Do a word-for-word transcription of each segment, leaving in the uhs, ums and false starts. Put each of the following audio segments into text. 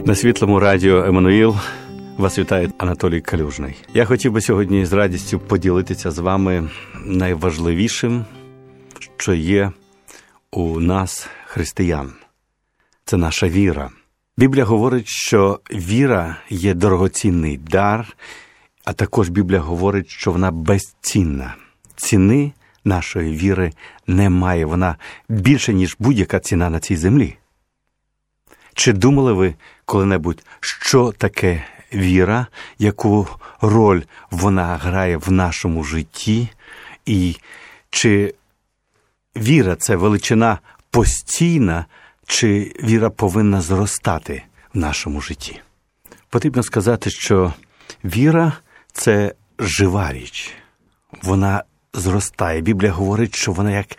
На Світлому радіо «Еммануїл» вас вітає Анатолій Калюжний. Я хотів би сьогодні з радістю поділитися з вами найважливішим, що є у нас, християн. Це наша віра. Біблія говорить, що віра є дорогоцінний дар, а також Біблія говорить, що вона безцінна. Ціни нашої віри немає, вона більше, ніж будь-яка ціна на цій землі. Чи думали ви коли-небудь, що таке віра, яку роль вона грає в нашому житті, і чи віра – це величина постійна, чи віра повинна зростати в нашому житті? Потрібно сказати, що віра – це жива річ. Вона зростає. Біблія говорить, що вона як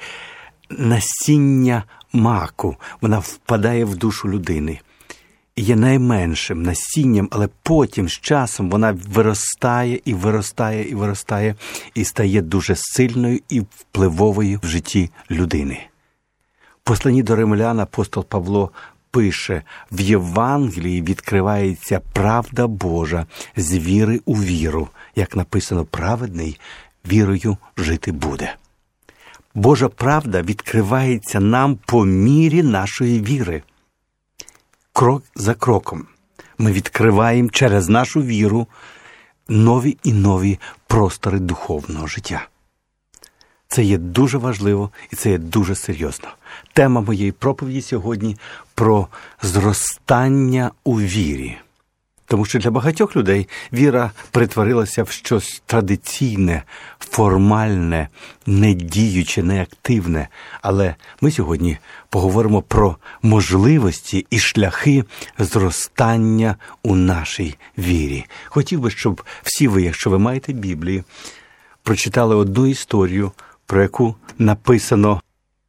насіння маку. Вона впадає в душу людини. І є найменшим насінням, але потім, з часом, вона виростає і виростає і виростає і стає дуже сильною і впливовою в житті людини. В посланні до римлян апостол Павло пише: «В Євангелії відкривається правда Божа з віри у віру, як написано, праведний вірою жити буде». Божа правда відкривається нам по мірі нашої віри. Крок за кроком ми відкриваємо через нашу віру нові і нові простори духовного життя. Це є дуже важливо і це є дуже серйозно. Тема моєї проповіді сьогодні про зростання у вірі. Тому що для багатьох людей віра перетворилася в щось традиційне, формальне, недіюче, неактивне. Але ми сьогодні поговоримо про можливості і шляхи зростання у нашій вірі. Хотів би, щоб всі ви, якщо ви маєте Біблію, прочитали одну історію, про яку написано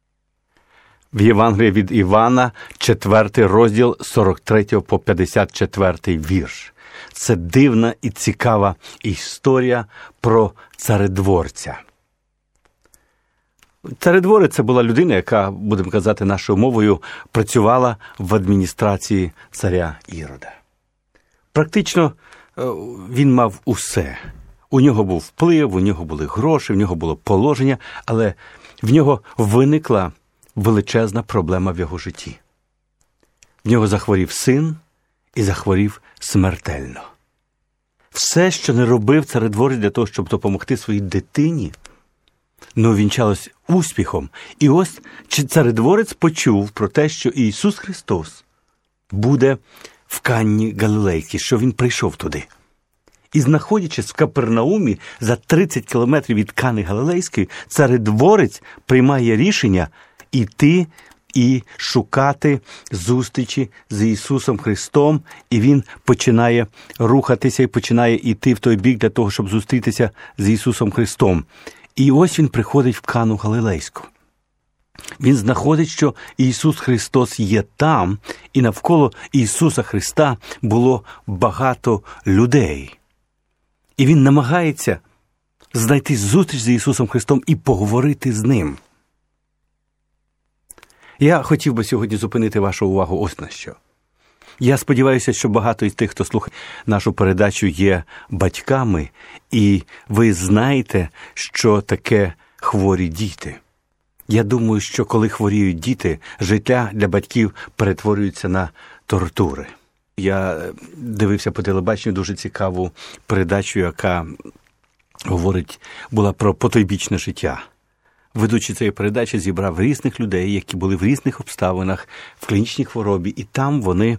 в Євангелії від Івана, четвертий розділ, сорок третій по п'ятдесят четвертий вірш. Це дивна і цікава історія про царедворця. Царедворець – це була людина, яка, будемо казати нашою мовою, працювала в адміністрації царя Ірода. Практично він мав усе. У нього був вплив, у нього були гроші, в нього було положення, але в нього виникла величезна проблема в його житті. В нього захворів син і захворів смертельно. Все, що не робив царедворець для того, щоб допомогти своїй дитині, не увінчалось успіхом. І ось царедворець почув про те, що Ісус Христос буде в Канні Галилейській, що Він прийшов туди. І знаходячись в Капернаумі за тридцять кілометрів від Кани Галилейської, царедворець приймає рішення іти і шукати зустрічі з Ісусом Христом, і він починає рухатися і починає йти в той бік для того, щоб зустрітися з Ісусом Христом. І ось він приходить в Кану Галилейську. Він знаходить, що Ісус Христос є там, і навколо Ісуса Христа було багато людей. І він намагається знайти зустріч з Ісусом Христом і поговорити з Ним. Я хотів би сьогодні зупинити вашу увагу ось на що. Я сподіваюся, що багато із тих, хто слухає нашу передачу, є батьками, і ви знаєте, що таке хворі діти. Я думаю, що коли хворіють діти, життя для батьків перетворюється на тортури. Я дивився по телебаченню дуже цікаву передачу, яка говорить, була про потойбічне життя. Ведучий цієї передачі зібрав різних людей, які були в різних обставинах, в клінічній хворобі, і там вони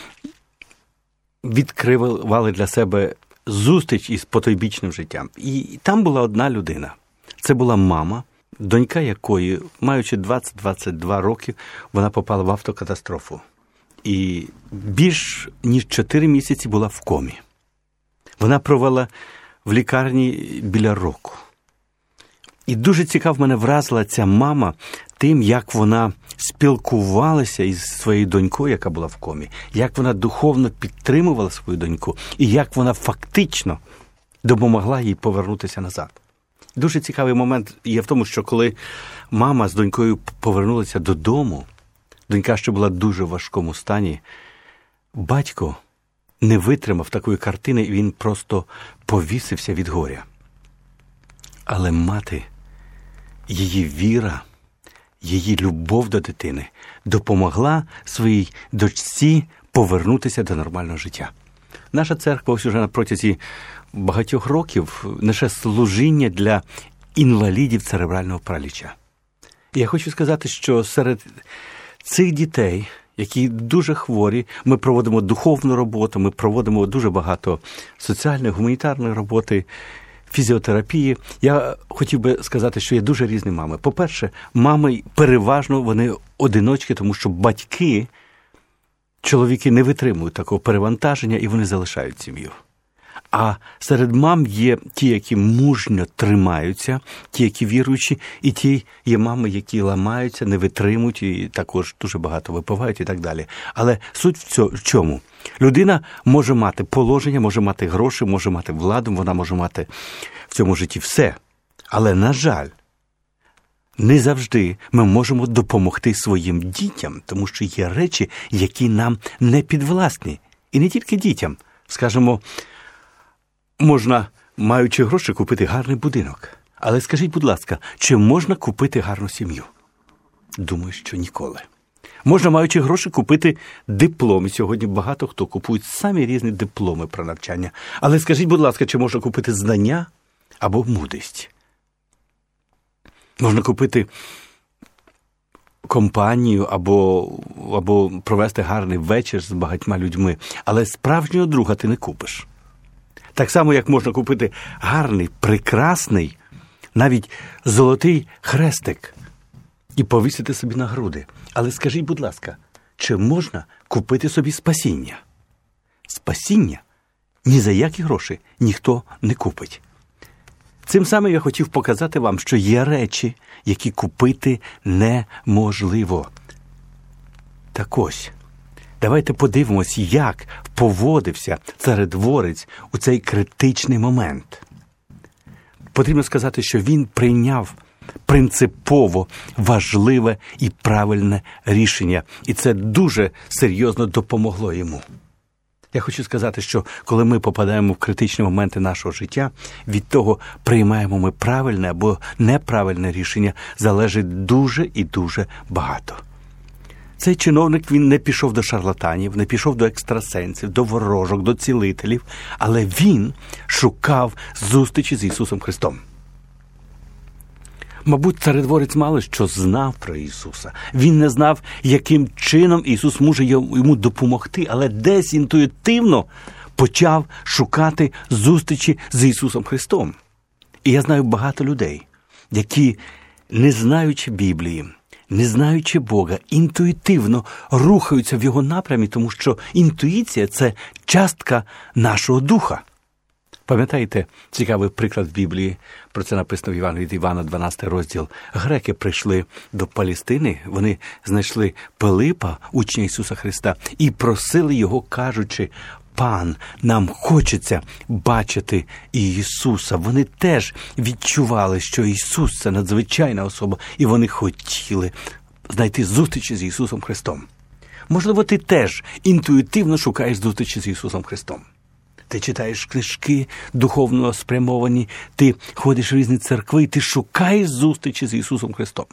відкривали для себе зустріч із потойбічним життям. І там була одна людина. Це була мама, донька якої, маючи двадцять-двадцять два роки, вона попала в автокатастрофу. І більш ніж чотири місяці була в комі. Вона провела в лікарні біля року. І дуже цікаво мене вразила ця мама тим, як вона спілкувалася із своєю донькою, яка була в комі, як вона духовно підтримувала свою доньку і як вона фактично допомогла їй повернутися назад. Дуже цікавий момент є в тому, що коли мама з донькою повернулася додому, донька ще була в дуже важкому стані, батько не витримав такої картини, і він просто повісився від горя. Але мати, її віра, її любов до дитини допомогла своїй дочці повернутися до нормального життя. Наша церква ось уже на протязі багатьох років несе служіння для інвалідів церебрального параліча. І я хочу сказати, що серед цих дітей, які дуже хворі, ми проводимо духовну роботу, ми проводимо дуже багато соціальної, гуманітарної роботи, фізіотерапії. Я хотів би сказати, що є дуже різні мами. По-перше, мами переважно вони одиночки, тому що батьки, чоловіки не витримують такого перевантаження і вони залишають сім'ю. А серед мам є ті, які мужньо тримаються, ті, які віруючі, і ті є мами, які ламаються, не витримують і також дуже багато випивають і так далі. Але суть в чому? Людина може мати положення, може мати гроші, може мати владу, вона може мати в цьому житті все. Але, на жаль, не завжди ми можемо допомогти своїм дітям, тому що є речі, які нам не підвласні. І не тільки дітям. Скажімо, можна, маючи гроші, купити гарний будинок. Але скажіть, будь ласка, чи можна купити гарну сім'ю? Думаю, що ніколи. Можна, маючи гроші, купити диплом. І сьогодні багато хто купують самі різні дипломи про навчання. Але скажіть, будь ласка, чи можна купити знання або мудрість? Можна купити компанію або, або провести гарний вечір з багатьма людьми. Але справжнього друга ти не купиш. Так само, як можна купити гарний, прекрасний, навіть золотий хрестик і повісити собі на груди. Але скажіть, будь ласка, чи можна купити собі спасіння? Спасіння ні за які гроші ніхто не купить. Цим самим я хотів показати вам, що є речі, які купити неможливо. Так ось, давайте подивимось, як поводився царедворець у цей критичний момент. Потрібно сказати, що він прийняв принципово важливе і правильне рішення. І це дуже серйозно допомогло йому. Я хочу сказати, що коли ми попадаємо в критичні моменти нашого життя, від того, приймаємо ми правильне або неправильне рішення, залежить дуже і дуже багато. Цей чиновник, він не пішов до шарлатанів, не пішов до екстрасенсів, до ворожок, до цілителів, але він шукав зустрічі з Ісусом Христом. Мабуть, царедворець мало що знав про Ісуса. Він не знав, яким чином Ісус може йому допомогти, але десь інтуїтивно почав шукати зустрічі з Ісусом Христом. І я знаю багато людей, які, не знаючи Біблії, не знаючи Бога, інтуїтивно рухаються в Його напрямі, тому що інтуїція – це частка нашого духа. Пам'ятаєте цікавий приклад в Біблії? Про це написано в Євангелії від Івана, дванадцятий розділ. Греки прийшли до Палестини, вони знайшли Пилипа, учня Ісуса Христа, і просили його, кажучи: «Пан, нам хочеться бачити Ісуса». Вони теж відчували, що Ісус – це надзвичайна особа, і вони хотіли знайти зустрічі з Ісусом Христом. Можливо, ти теж інтуїтивно шукаєш зустрічі з Ісусом Христом. Ти читаєш книжки духовно спрямовані, ти ходиш в різні церкви, і ти шукаєш зустрічі з Ісусом Христом.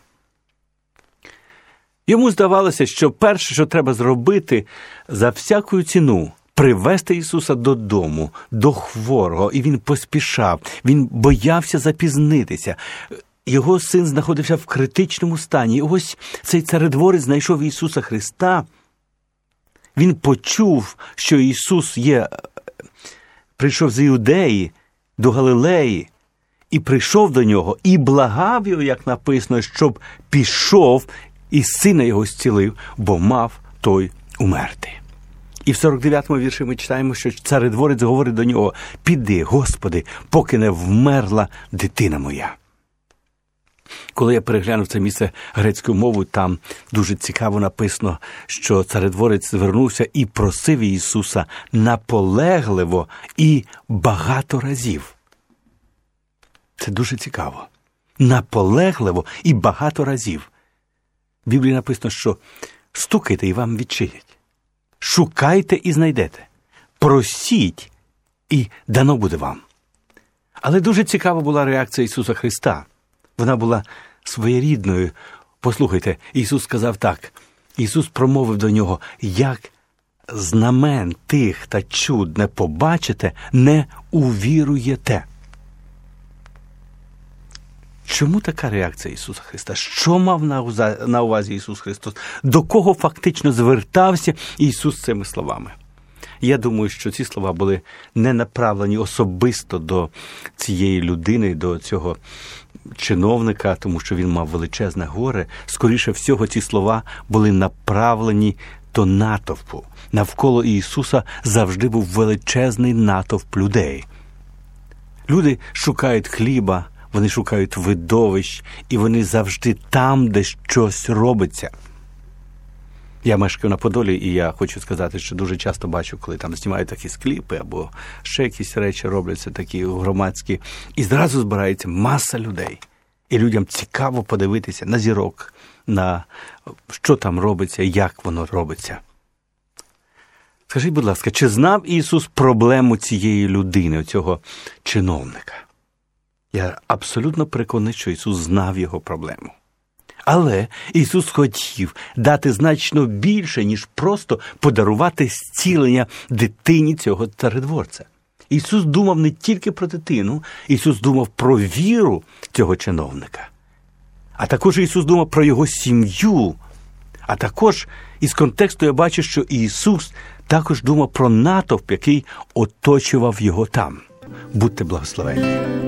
Йому здавалося, що перше, що треба зробити, за всяку ціну привести Ісуса додому, до хворого, і він поспішав, він боявся запізнитися. Його син знаходився в критичному стані. І ось цей царедворець знайшов Ісуса Христа. Він почув, що Ісус є, прийшов з Іудеї до Галилеї, і прийшов до нього, і благав його, як написано, щоб пішов, і сина його зцілив, бо мав той умерти. І в сорок дев'ятому вірші ми читаємо, що царедворець говорить до нього: «Піди, Господи, поки не вмерла дитина моя». Коли я переглянув це місце грецькою мовою, там дуже цікаво написано, що царедворець звернувся і просив Ісуса наполегливо і багато разів. Це дуже цікаво. Наполегливо і багато разів. В Біблії написано, що стукайте і вам відчинять. шукайте і знайдете, просіть і дано буде вам. Але дуже цікава була реакція Ісуса Христа. Вона була своєрідною. Послухайте, Ісус сказав так. Ісус промовив до нього: як знамен тих та чуд не побачите, не увіруєте. Чому така реакція Ісуса Христа? Що мав на увазі Ісус Христос? До кого фактично звертався Ісус цими словами? Я думаю, що ці слова були не направлені особисто до цієї людини, до цього чиновника, тому що він мав величезне горе. Скоріше всього, ці слова були направлені до натовпу. Навколо Ісуса завжди був величезний натовп людей. Люди шукають хліба, вони шукають видовищ, і вони завжди там, де щось робиться. Я мешкаю на Подолі, і я хочу сказати, що дуже часто бачу, коли там знімають такі скліпи, або ще якісь речі робляться такі громадські, і зразу збирається маса людей. І людям цікаво подивитися на зірок, на що там робиться, як воно робиться. Скажіть, будь ласка, чи знав Ісус проблему цієї людини, цього чиновника? Я абсолютно переконаний, що Ісус знав його проблему. Але Ісус хотів дати значно більше, ніж просто подарувати зцілення дитині цього царедворця. Ісус думав не тільки про дитину, Ісус думав про віру цього чиновника. А також Ісус думав про його сім'ю. А також із контексту я бачу, що Ісус також думав про натовп, який оточував його там. Будьте благословені.